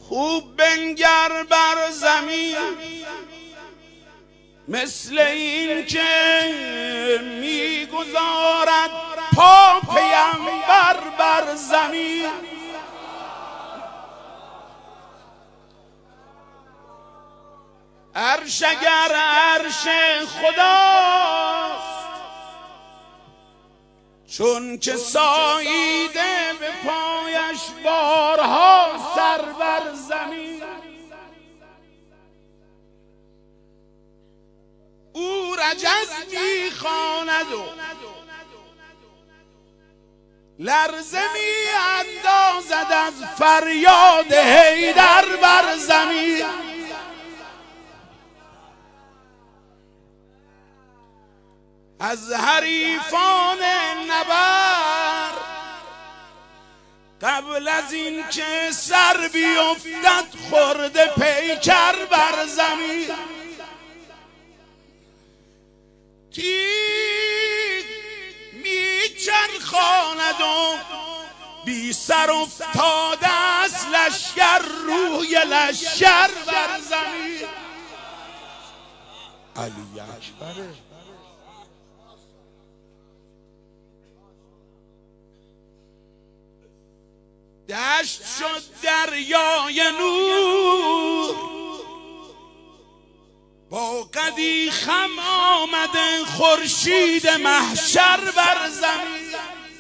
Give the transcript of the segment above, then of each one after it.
خوب بنگر بر زمین مثل این که میگذارد پا پیمبر بر زمین. عرش اگر عرش خداست چون که ساییده به پایش بارها سر بر زمین. او رجز میخواند و لرزه میاندازد از فریاد حیدر بر زمین. از حریفان نبرد قبل از این که سر بیفتد خورده پیکر بر زمین. تیغ میچرخاند و بی سر افتاده است لشکر روی لشکر بر زمین. علی اکبر. دشت شد دریای نور با قدی خم آمده خورشید محشر بر زمین.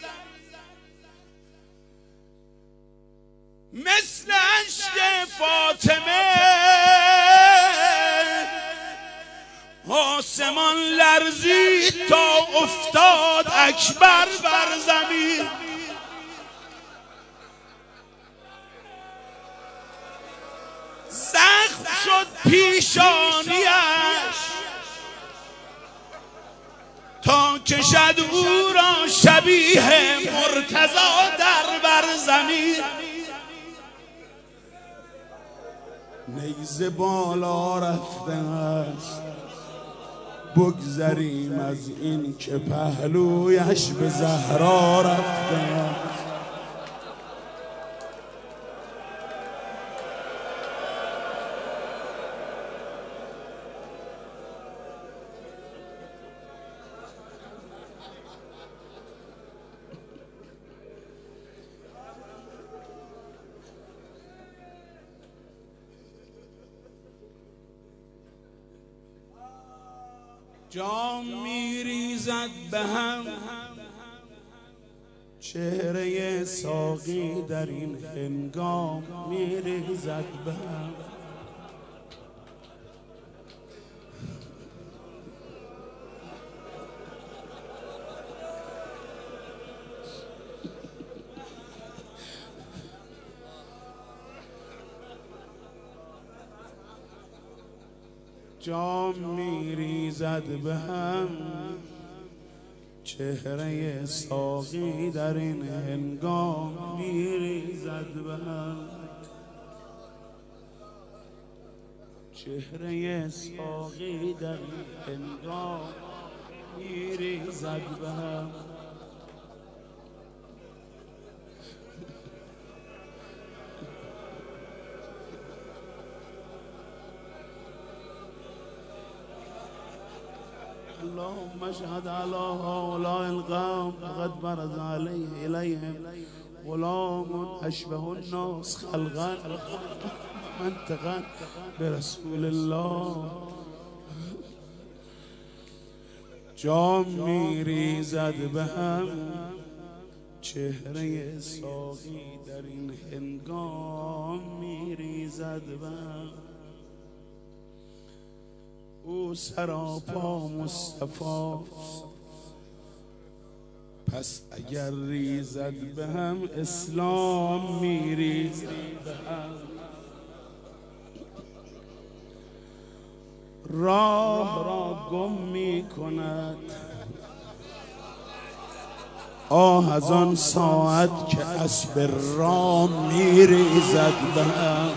مثل اشک فاطمه آسمان لرزید تا افتاد اکبر بر زمین. زخم شد پیشانیش تا کشد او را شبیه مرتضی در بر زمین. نیزه بالا رفته است بگذریم از این که پهلویش به زهرا رفته است. جام میریزد به هم چهره ساقی در این هنگام میریزد به هم. جام میریزد به هم چهره ساقی در این هنگام میریزد به هم. چهره ساقی در این هنگام میریزد به هم. اللهم اشهد على هؤلاء القوم فقد برز عليه إليهم غلام أشبه الناس خلقا منطقا برسول الله. جام میریزد به هم چهره ساقی در این هنگام میریزد به هم. او سراپا مصطفی پس اگر ریزد به هم اسلام میریزد به هم. راه را گم می کند آه از آن ساعت که اسب رام میریزد به هم.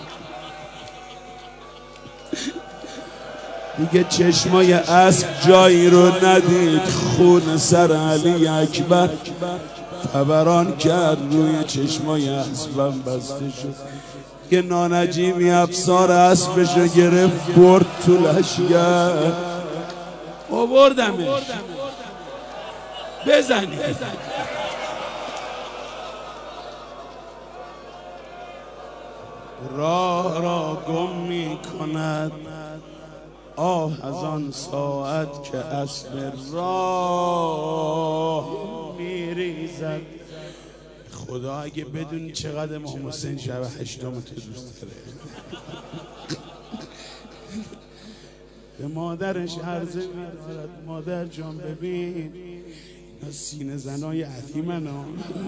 دیگه چشمای اسب جایی رو ندید، خون سر علی اکبر فوران کرد، روی چشمای اسبم بسته شد. یه نانجیمی افسار اسبشو گرفت برد تو لشگر. آوردمش بزنی. راه را گم می کند آه از آن ساعت که اسب راه می ریزد. خدا اگه بدونی چقدر امام حسین شب 8 تو دوست داره. به مادرش عرضه می‌دارد مادر جان ببین اینا سینه زنای عظیمن ها،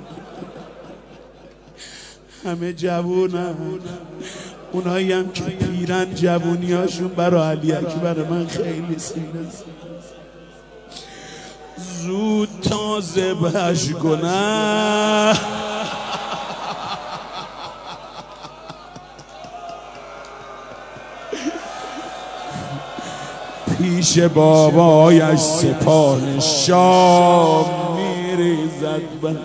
همه جوونن، اونایی هم که پیرن جوونیاشون برای علی اکبر من خیلی سینه زود تا ذبحش کنن. پیش بابایش سپاه شام میریزد.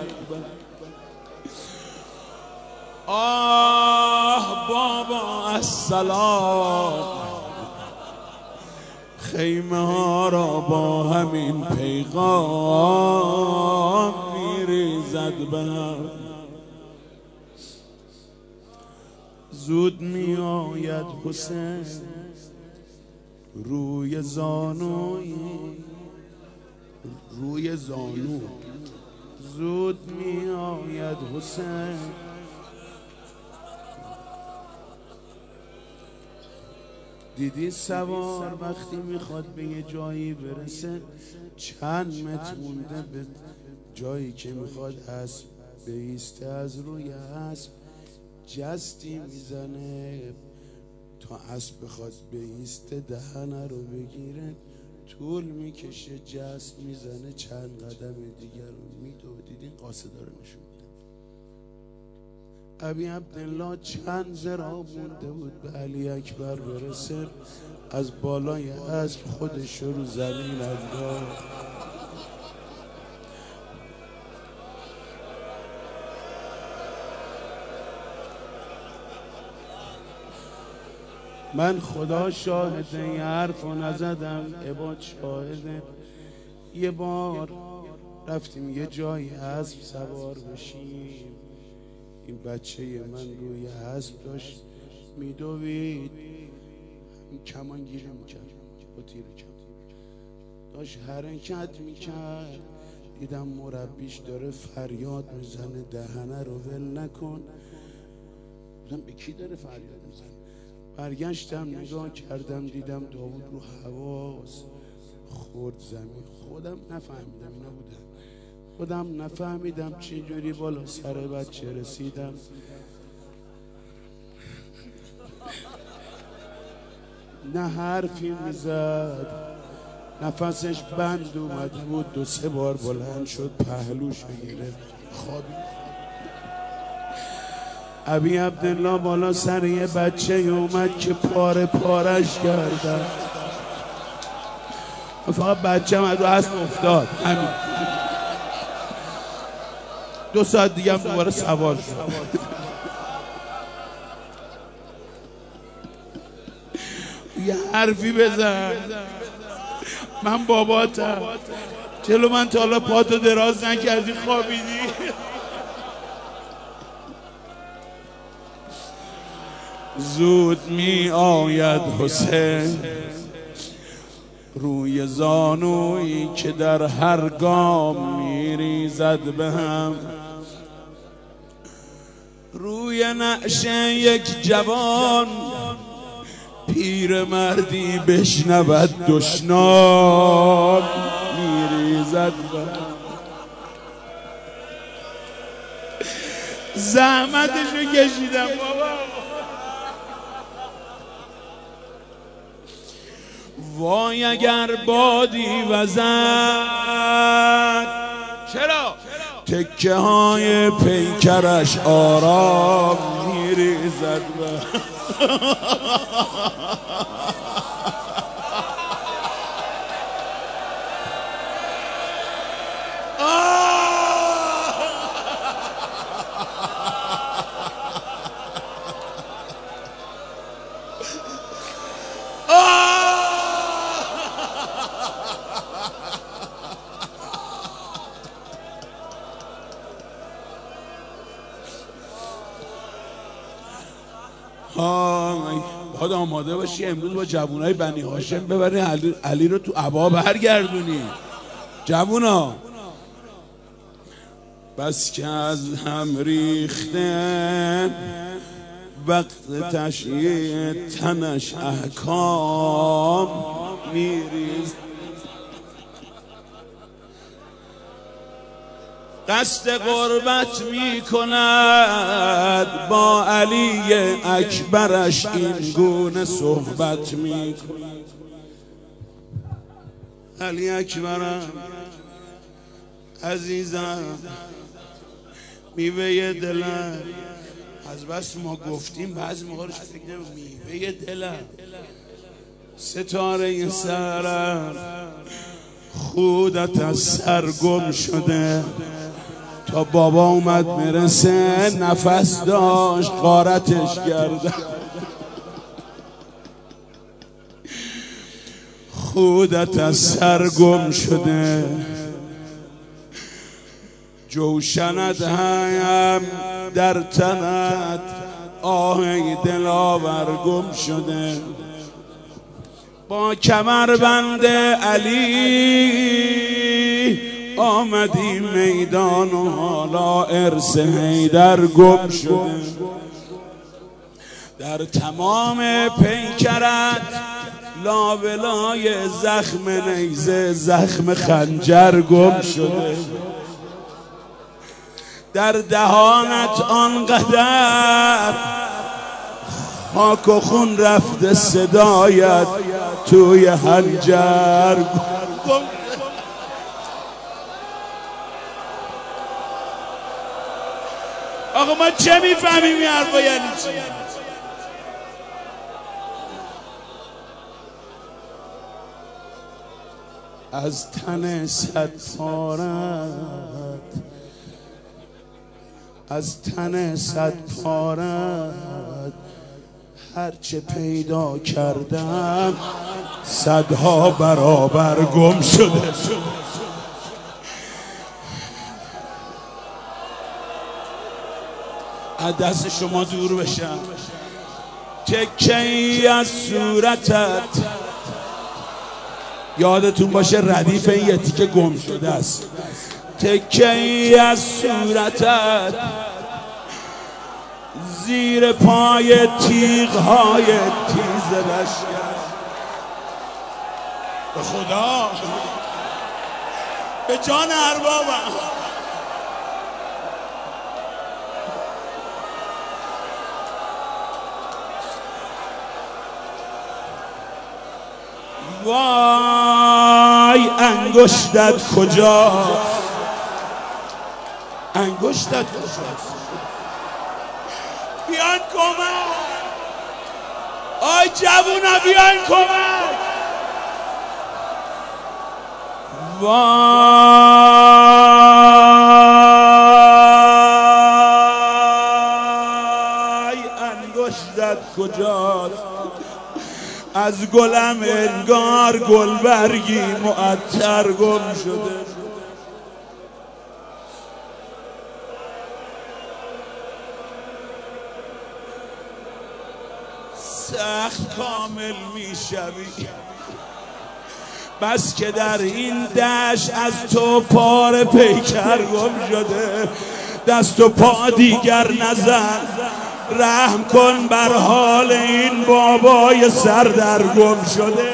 آه بابا السلام، خیمه ها را با همین پیغام میریزد بهم. زود می آید حسین روی زانو، زود می آید حسین. دیدی سوار وقتی میخواد به یه جایی برسه چند متر مونده به جایی که میخواد اسب بایسته، از روی اسب جستی میزنه تا اسب بخواد بایسته دهنه رو بگیره، طول میکشه، جست میزنه، چند قدم دیگر رو میدو. دیدین قاصدا رو نشون میدن. ابی عبدالله چند ذراع مونده بود به علی اکبر برسه، از بالای اسب خودش رو زمین انداخت. من خدا شاهده این حرف رو نزدم، عباد شاهده. یه بار رفتیم یه جایی اسب سوار بشیم، این بچه من روی اسب داشت میدوید، این کمانگیری میکرد با تیر کم داشت حرکت میکرد. دیدم مربیش داره فریاد میزنه دهنه رو ول نکن. دیدم به کی داره فریاد میزنه؟ برگشتم نگاه کردم دیدم داوود رو حواس خورد زمین. خودم نفهمیدم اینا بودن، خودم نفهمیدم چجوری بالا سر بچه رسیدم. نه حرفی میزد، نفسش بند اومده بود، 2-3 بار بلند شد پهلوش گرفت خوابید. ابی عبدالله بالا سر یه بچه اومد که پاره پارش کردن. فقط بچه من رو اسب افتاد، همین. 2 ساعت دیگه هم دوباره سوار شد. یه حرفی بزن، من باباتم، جلو من تا حالا پاتو دراز نکردی خوابیدی. زود می آید حسین روی زانویی که در هر گام می ریزد به هم. روی نعشه یک جوان پیر مردی بشنود دشنام می ریزد به هم. زحمتشو کشیدم بابا. وای اگر بادی وزد، چرا؟ تکه های پیکرش آرام میریزد. های باید آماده باشی امروز با جوانای بنی هاشم ببری علی رو تو عبا برگردونی. جوونا بس که از هم ریخته وقت تشییع تنش احکام میریز. قصد قربت میکند با علی اکبرش این گونه صحبت میکند. علی اکبرم عزیزم میوه دلم، از بس ما گفتیم بعضی موقعش فکر نمیم میوه دلم، ستاره سرم خودت از سر گم شده. تا بابا اومد میرسه نفس داشت غارتش کرده. خودت از سر گم شده، جوشنت هم در تنت آه دلاور گم شده. با کمربند علی آمدی میدان و حالا ارث حیدر گم شده. در تمام پیکرت لابلای زخم نیزه زخم خنجر گم شده. در دهانت آنقدر خاک و خون رفته صدایت توی حنجر گم. آقا ما چه میفهمیم این حرفا یعنی چی؟ از تن صد پارت، از تن صد پارت هرچه پیدا کردم صدها برابر گم شده. از دست شما دور بشم. تکه‌ای از صورتت، یادتون باشه ردیف این یه تیکه گم شده است. تکه‌ای از صورتت زیر پای تیغ‌های تیز لشکر. به خدا به جان اربابم وای انگشتت کجاست؟ انگشتت کجاست؟ بیان کمک، آی جوونا بیان کمک. وای انگشتت کجاست؟ از گلم انگار گلبرگی معطر گم شده. سخت کامل میشوی بس که در این دشت از تو پار پیکر گم شده. دست و پا دیگر نزن، رحم کن بر حال این بابای سردرگم شده.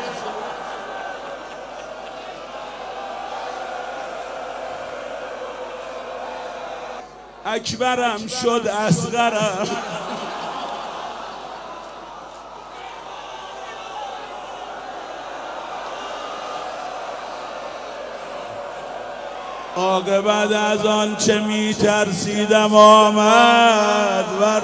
اکبرم شد اصغرم، عاقبت از آن چه می ترسیدم آمد بر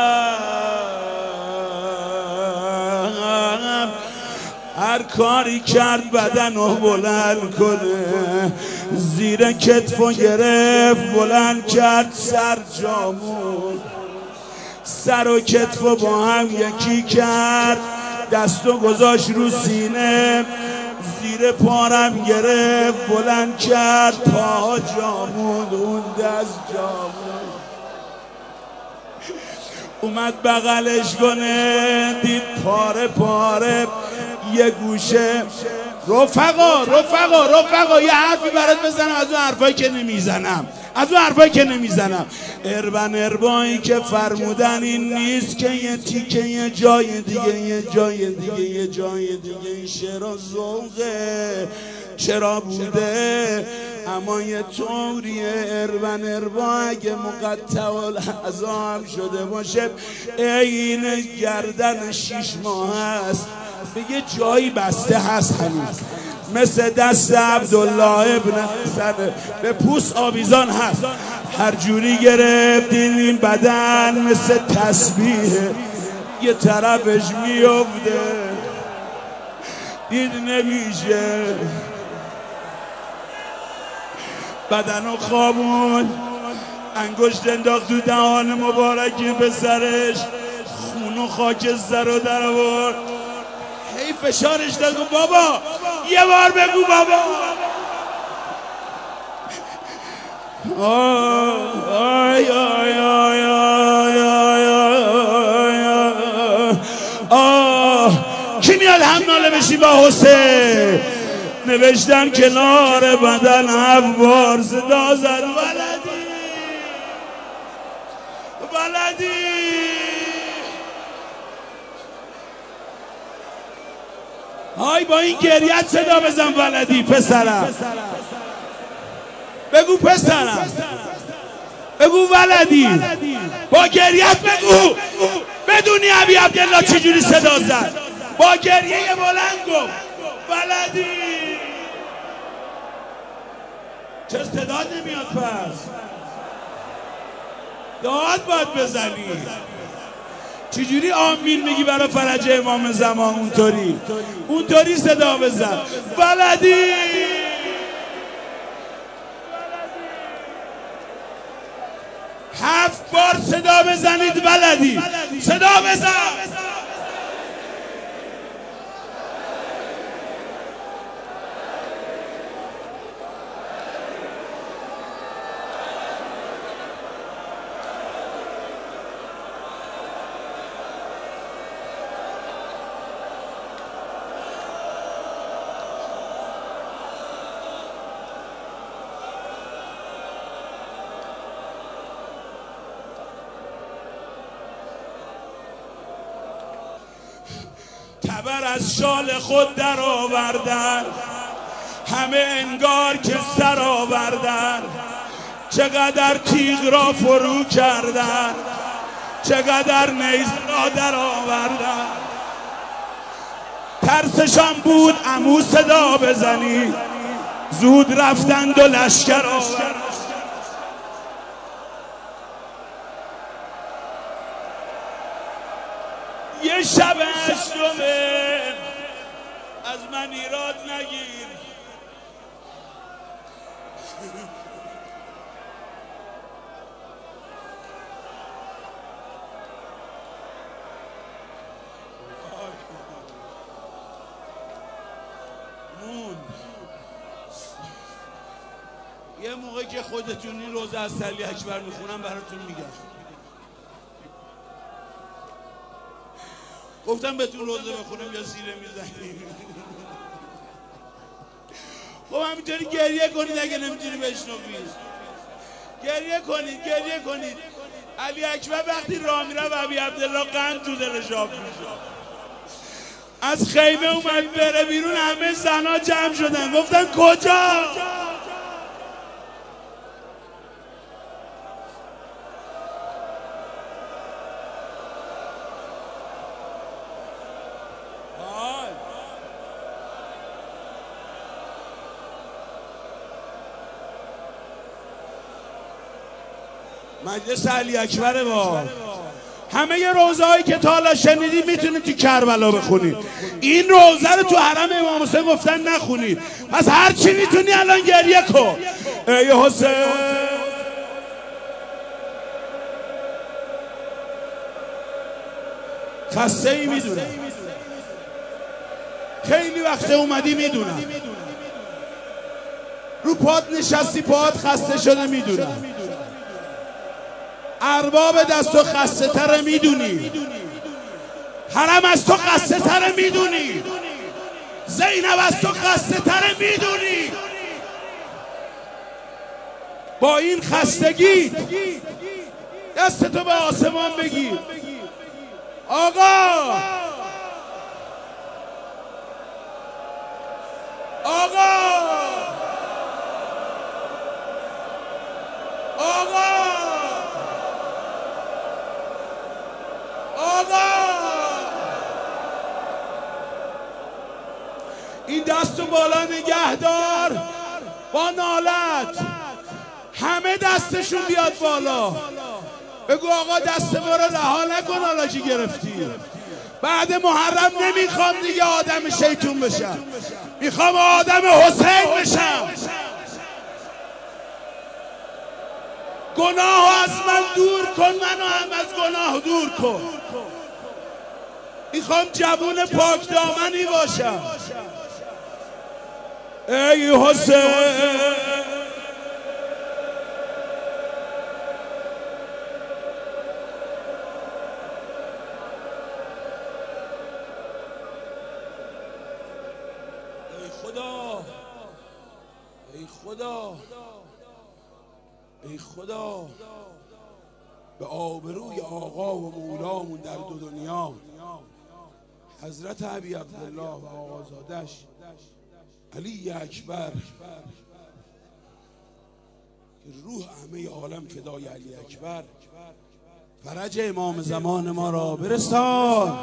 سرم. هر کاری کرد بدنو بلند کنه، زیر کتفو گرفت بلند کرد سر جامون. سر و کتفو با هم یکی کرد، دستو گذاشت رو سینه، زیر پارم گرفت بلند کرد پاها جامون. اون دست جامون اومد بغلش کنه، دید پاره پاره یه گوشه. رفقا یه حرفی برات بزنم از اون حرفایی که نمیزنم. اربایی که فرمودن این نیست که یه تیکه یه جای دیگه این شعرها ذوقه چرا بوده، اما یه طوریه اربا اگه مقطع الاعضا هم شده باشه این گردن 6 ماه هست، به یه جایی بسته هست هنوز، مثل دست عبدالله ابن حسن به پوست آویزان هست. هر جوری گرفتین این بدن مثل تسبیحه، یه طرفش میفته دید نمیشه، بدنو خوابون، انگشت انداخت تو دهان مبارکی پسرش، خونو خاکستر رو در آورد. هی فشارش داد بابا یه بار بگو بابا. آی آی آی آی آی کی میاد هم ناله بشی با حسین؟ نوشتن کنار بدن 7 بار صدا زد ولدی. های با این گریت صدا بزن ولدی. پسرم بگو، پسرم بگو ولدی، با گریت بگو. بدونی ابی عبدالله چجوری صدا زد؟ با گریه بلند گفت ولدی. چه صداد نمیاد پس؟ داد باید بزنی. چجوری آمین میگی برای فرج امام زمان؟ اونطوری صدا بزن ولدی. 7 بار صدا بزنید ولدی. صدا بزن. تبر از شال خود در آوردن، همه انگار که سر آوردن، چقدر تیغ را فرو کردن، چقدر نیزه را در آوردن. ترسشان بود عمو صدا بزنی، زود رفتند و لشکر آوردن. یه شب هشتمه از من ایراد نگیر، یه موقع که خودتونی روزه از علی اکبر میخونم براتون میگم. گفتم بهتون روزه بخونم یا سیره میزنیم؟ خب همینطوری گریه کنید اگه نمیتونی بشنوید. گریه کنید. علی اکبر وقتی راه میره و ابی عبدالله قند تو دلش آب میشه. از خیمه اومد بره بیرون، همه زنا جمع شدن گفتن کجا؟ مجلس علی اکبر با همه ی روزه هایی که تا حالا شنیدید میتونید تو کربلا بخونید. این روزه رو تو حرم امام حسین گفتن نخونید، پس هر چی میتونی الان گریه کن. ای حسین خسته ای میدونم، خیلی وقت اومدی میدونم، رو پات نشستی پات خسته شده میدونم، ارباب دست تو خسته تره میدونی، حرم از تو خسته تره میدونی، زینب از تو خسته تره میدونی. با این خستگی دستتو به آسمان بگیر. آقا آقا آقا آقا این دستو بالا نگه دار. با نالت همه دستشون بیاد بالا. بگو آقا دست ما رو رها نکن. حالا چی گرفتی؟ بعد محرم نمیخوام دیگه آدم شیطون بشم، میخوام آدم حسین بشم. گناه از من دور کن، منو هم از گناه دور کن. میخوام جوون پاک دامنی باشم. ای حسین ای خدا به آبروی آقا و مولامون در دو دنیا، حضرت ابی عبدالله و آقازادش علی اکبر، که روح همه عالم فدای علی اکبر، فرج امام زمان ما را برسان.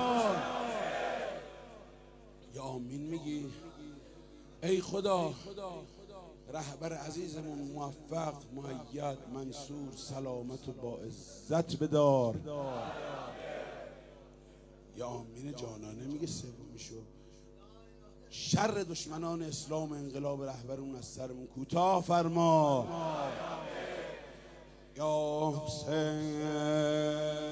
یا آمین میگی؟ ای خدا رهبر عزیزمون موفق، مؤید، منصور، سلامت و با عزت بدار. یا آمین جانانه میگه سومیشو. شر دشمنان اسلام و انقلاب رهبرون از سرمون کوتاه فرما. یا حسین